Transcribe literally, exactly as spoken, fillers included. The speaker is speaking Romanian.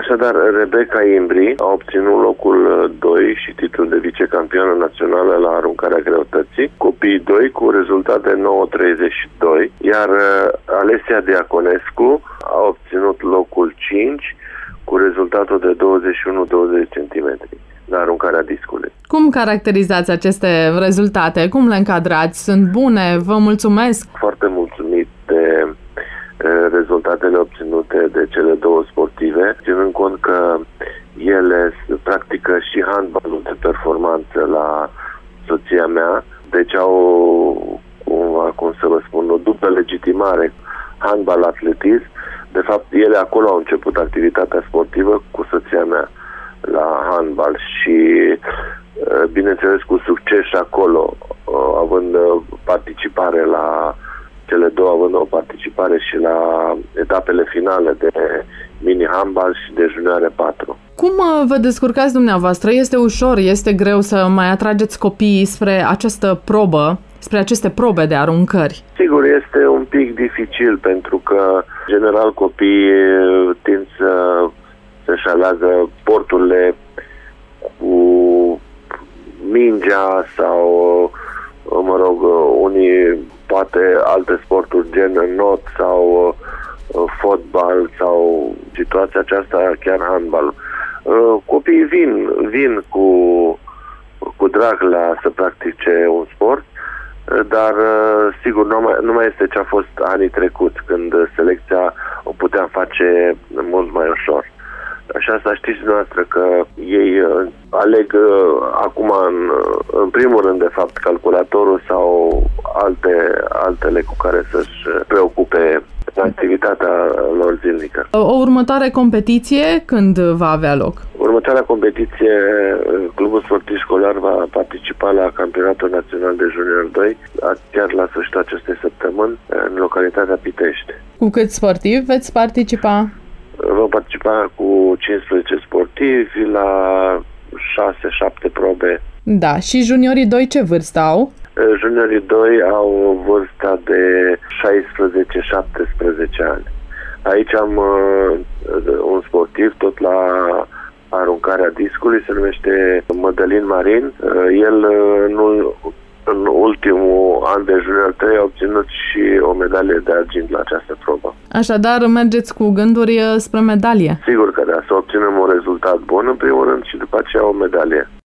Așadar, Rebecca Imbri a obținut locul doi și titlul de vicecampionă națională la aruncarea greutății, copiii doi cu rezultat de nouă treizeci și doi, iar Alesia Diaconescu a obținut locul cinci cu rezultatul de douăzeci și unu douăzeci centimetri la aruncarea discului. Cum caracterizați aceste rezultate? Cum le încadrați? Sunt bune? Vă mulțumesc? Foarte mulțumit de rezultatele obținute de cele două sportive, ținând cont că ele practică și handbalul de performanță la soția mea, deci au, cumva, cum să vă spun, o dublă legitimare, handbal-atletism. De fapt, ele acolo au început activitatea sportivă cu soția mea la handbal și, bineînțeles, cu succes și acolo, având participare la cele două, având o participare și la etapele finale de mini-handbal și de junioare patru. Cum vă descurcați dumneavoastră? Este ușor, este greu să mai atrageți copiii spre această probă, spre aceste probe de aruncări? Sigur, este un pic dificil pentru că, general, copiii tind să să-și aleagă sporturile cu mingea sau, mă rog, unii poate alte sporturi gen not sau fotbal sau situația aceasta chiar handbal. Copiii vin, vin cu, cu drag la să practice un sport, dar sigur nu mai, nu mai este ce a fost anii trecuți, când selecția o puteam face mult mai ușor. Și asta știți dumneavoastră că ei aleg acum în, în primul rând, de fapt, calculatorul sau alte, altele cu care să-și preocupe activitatea lor zilnică. O următoare competiție când va avea loc? Următoarea competiție, Clubul Sportiv Școlar va participa la Campionatul Național de Junior doi, chiar la sfârșitul acestei săptămâni, în localitatea Pitești. Cu câți sportivi veți participa? Vom participa cu cincisprezece sportivi la șase șapte probe. Da, și juniorii doi ce vârstă au? Juniorii doi au vârsta de șaisprezece șaptesprezece ani. Aici am uh, un sportiv tot la aruncarea discului, se numește Mădălin Marin. Uh, el uh, nu în ultimul an de junior trei a obținut și o medalie de argint la această probă. Așadar, mergeți cu gânduri spre medalie? Sigur că da, să obținem un rezultat bun în primul rând și după aceea o medalie.